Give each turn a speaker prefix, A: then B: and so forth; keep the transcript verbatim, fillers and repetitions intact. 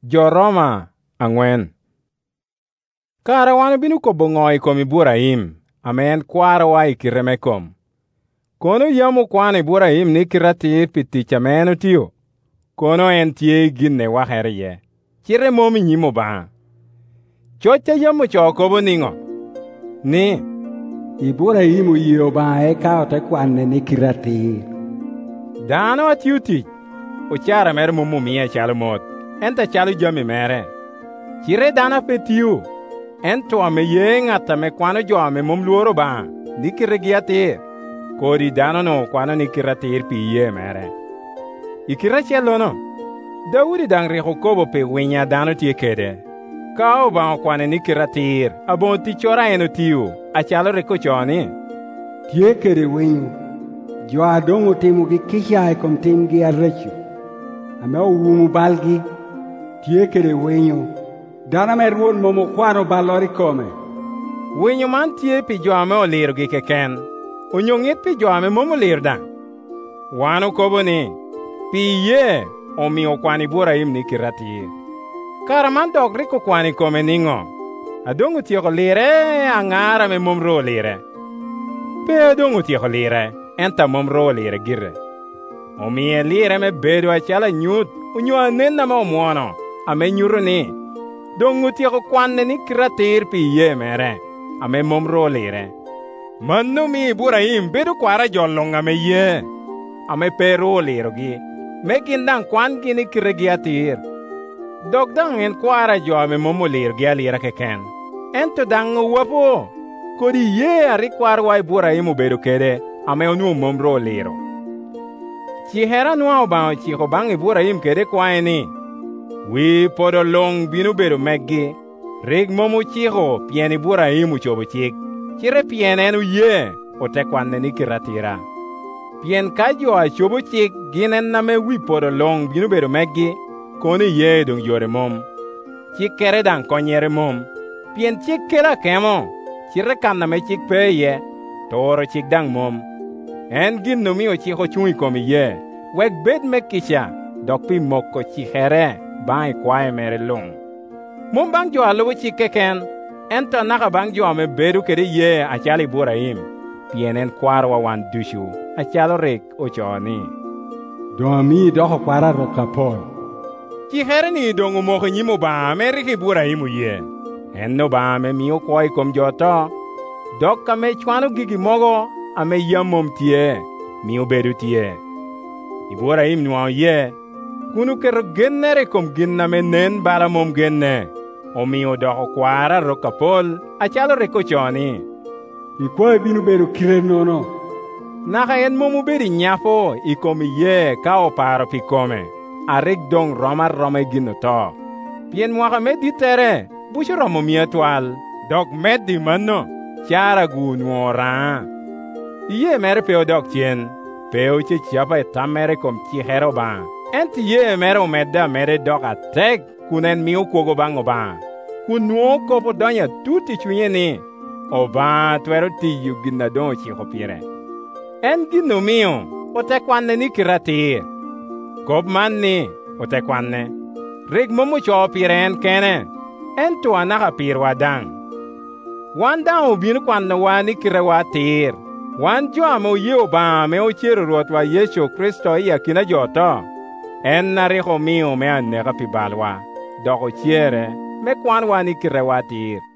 A: Jo-Roma ang'wen. Kara wan binu kobo ng'oi kom Ibrahim, ame en kwarowa i kireme kom. Kono yamo kwan Ibrahim ni kiratir pi tich ame en otiyo. Kono en tie gin ne wahere ye. Chire momi nyimo ba. Chocha yamo chokobo ning'o. Ni
B: Ibrahim oyiro ba eka ote kwanne ni kiratir.
A: Dano atiyo tich. Ochara mere mumu miye chalo mot. Enta chalo jami mere. Chire dana pe tiyo. Ento ame ye ng'ata me kwano jo ame mom luoro ba. Ni kiregi atir. Kodi dano no kwano ni kiratir pi ye mere. Ikira chelo no. Daudi dang reko kobo pe winya dano tie kede. Kao ba kwane ni kiratir. Abon ti chora eno tiyo. Achalo reko choni.
B: Tie kede winyo. Jo adongo timo gi kisha e kom tim gi arrecho. Ame umu balgi. Tie kede winyo. Dana me ruon momo kwano balori kome.
A: Winyo man tie pi jo ame oliro gi keken. Onyongit pi jo ame momo lir da. Wano kobo ni. Pi ye omiyo kwani Ibrahim ni kiratir. Kara man dok riko kwani kome ning'o. Adongo tieko lire ang'ara me mom ro lire. Pe adongo tieko lire. Enta mom ro lire gire. Omiye lire me bedo achala nyut. Unyo anena me omwono. Ame nyuro ni. Dongo tieko kwanne ni kiratir pi ye mere. Ame mom ro lire. Manu mi Ibrahim bedo kwara jolong ame ye. Ame pe ro liro gi. Me gindang kwan gini kiregi atir. Dok dang en kwara jo ame momo lir gi alira keken. Ento dang wapo. Kodi ye ari kwara wa Ibrahim ubedo kede. Ame onu mom ro liro. Chihera nwa obao chiko bang Ibrahim kede kwa eni. Wi podo long binu bedo meggi. Rig momo chiko pien Ibrahim uchobo chik. Chire pien enu ye. Ote kwanne ni kiratira. Pien kajo a chobo chik ginen name wi podo long binu bedo meggi. Koni ye dung yore mom. Chik kere dang konyere mom. Pien chik kera kemo. Chire kan name chik pe ye. Toro chik dang mom. En gin numi o chiko chui komi ye. Wek bed mekisha. Dok pi moko chihere. Bang kwae mere long. Mom bang jo alobo chik keken. Ento naka bang jo ame bedu kede ye achali Ibrahim. Pien en kwarwa wan dushu. Achalo rik ochoni.
B: Domi doko kwara rokapol.
A: Chihere ni dongo moko nyimo ba me rik Ibrahim ye. En no ba me miyo kwai kom joto. Dok kame chwano gigi mogo ame yamom tie. Miyo bedu tie. Ibrahim nuao ye. Kunu kero gennere kom ginna me nen bala mom genne. Omiyo doko kwara rokapol. Achalo reko choni.
B: Ikwa binu bedo kire nono.
A: Naka en momu bedi nyafo. Ikomi ye ka oparo pikome. Arik dong roma roma gino to. Pien mwaka me ditere. Busho romo mietwal. Dok med di mano. Chara gu nuora. Iye mere peo dok chien. Peo che chiapa etam mere kom chihero ba. Enti ye mere omeda mere dok atek. Kunen miu kogo bang oba. Kun nuo kopo donya tuti chunye ni. Oba twero tiyu gina don chiho pire. En gino miu. Ote kwanne ni kiratir. Kop man ni. Ote kwanne. Rig momo cho pire en kene. En tuwa naka pir wadang. Wan dang ubinu kwanne wani kira watir. Wan jo amo ye oba me ochiro ruot wa Yesu Kristo iya kina joto. En nariko miu me anega pi balwa. Doko chiere me kwan wani kira watir.